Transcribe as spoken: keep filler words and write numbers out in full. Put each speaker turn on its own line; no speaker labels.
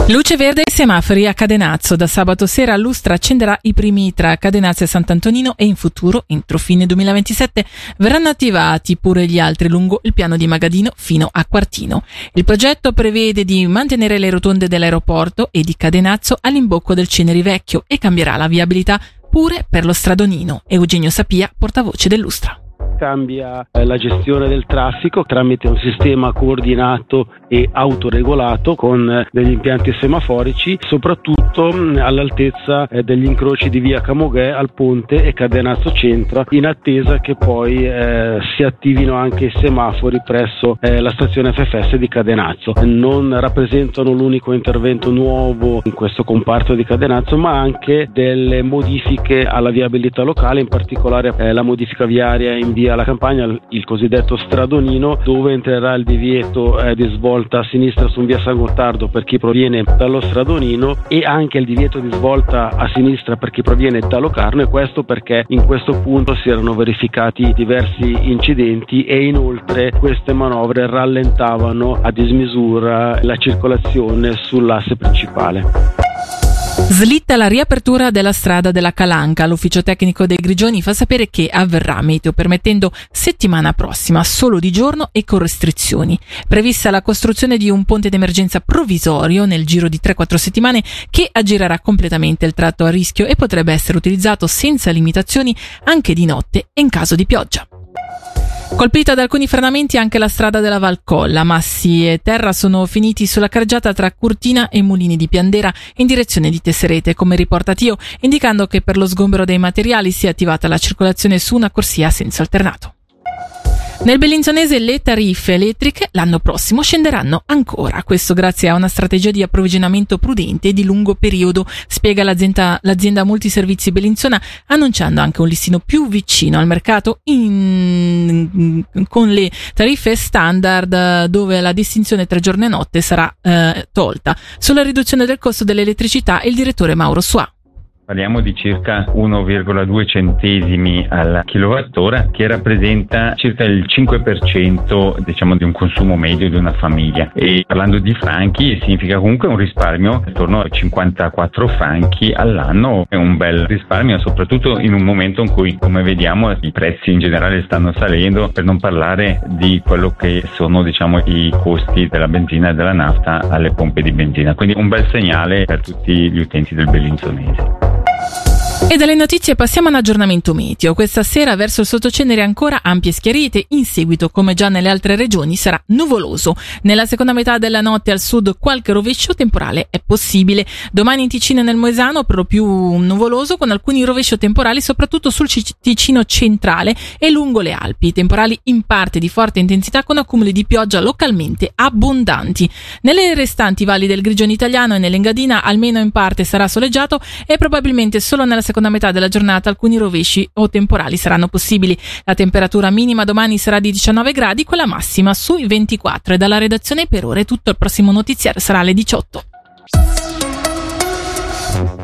Luce verde ai semafori a Cadenazzo. Da sabato sera Lustra accenderà i primi tra Cadenazzo e Sant'Antonino e in futuro, entro fine duemilaventisette, verranno attivati pure gli altri lungo il piano di Magadino fino a Quartino. Il progetto prevede di mantenere le rotonde dell'aeroporto e di Cadenazzo all'imbocco del Ceneri Vecchio e cambierà la viabilità pure per lo stradonino. Eugenio Sapia, portavoce dell'Lustra.
Cambia eh, la gestione del traffico tramite un sistema coordinato e autoregolato con eh, degli impianti semaforici, soprattutto mh, all'altezza eh, degli incroci di via Camogè al ponte e Cadenazzo Centro, in attesa che poi eh, si attivino anche i semafori presso eh, la stazione F F S di Cadenazzo. Non rappresentano l'unico intervento nuovo in questo comparto di Cadenazzo, ma anche delle modifiche alla viabilità locale, in particolare eh, la modifica viaria in via alla Campagna, il cosiddetto stradonino, dove entrerà il divieto eh, di svolta a sinistra su via San Gottardo per chi proviene dallo stradonino e anche il divieto di svolta a sinistra per chi proviene da Locarno, e questo perché in questo punto si erano verificati diversi incidenti e inoltre queste manovre rallentavano a dismisura la circolazione sull'asse principale.
Slitta la riapertura della strada della Calanca. L'ufficio tecnico dei Grigioni fa sapere che avverrà, meteo permettendo, settimana prossima, solo di giorno e con restrizioni. Prevista la costruzione di un ponte d'emergenza provvisorio nel giro di tre quattro settimane che aggirerà completamente il tratto a rischio e potrebbe essere utilizzato senza limitazioni anche di notte e in caso di pioggia. Colpita da alcuni frenamenti anche la strada della Valcolla. Massi e terra sono finiti sulla carreggiata tra Curtina e Mulini di Piandera in direzione di Tesserete, come riporta Tio, indicando che per lo sgombero dei materiali si è attivata la circolazione su una corsia a senso alternato. Nel bellinzonese le tariffe elettriche l'anno prossimo scenderanno ancora, questo grazie a una strategia di approvvigionamento prudente e di lungo periodo, spiega l'azienda, l'azienda multiservizi bellinzona, annunciando anche un listino più vicino al mercato in, con le tariffe standard, dove la distinzione tra giorno e notte sarà eh, tolta. Sulla riduzione del costo dell'elettricità il direttore Mauro Suà.
Parliamo di circa uno virgola due centesimi al kilowattora, che rappresenta circa il cinque per cento, diciamo, di un consumo medio di una famiglia. E parlando di franchi, significa comunque un risparmio attorno ai cinquantaquattro franchi all'anno. È un bel risparmio, soprattutto in un momento in cui, come vediamo, i prezzi in generale stanno salendo, per non parlare di quello che sono, diciamo, i costi della benzina e della nafta alle pompe di benzina. Quindi un bel segnale per tutti gli utenti del bellinzonese.
E dalle notizie passiamo a un aggiornamento meteo. Questa sera verso il sottocenere ancora ampie schiarite, in seguito, come già nelle altre regioni, sarà nuvoloso. Nella seconda metà della notte al sud qualche rovescio temporale è possibile. Domani in Ticino e nel Moesano per lo più nuvoloso, con alcuni rovescio temporali soprattutto sul Ticino centrale e lungo le Alpi. Temporali in parte di forte intensità con accumuli di pioggia localmente abbondanti. Nelle restanti valli del Grigione italiano e nell'Engadina almeno in parte sarà soleggiato e probabilmente solo nella seconda metà della giornata alcuni rovesci o temporali saranno possibili. La temperatura minima domani sarà di diciannove gradi, quella massima sui ventiquattro. E dalla redazione per ora è tutto, il prossimo notiziario sarà alle diciotto.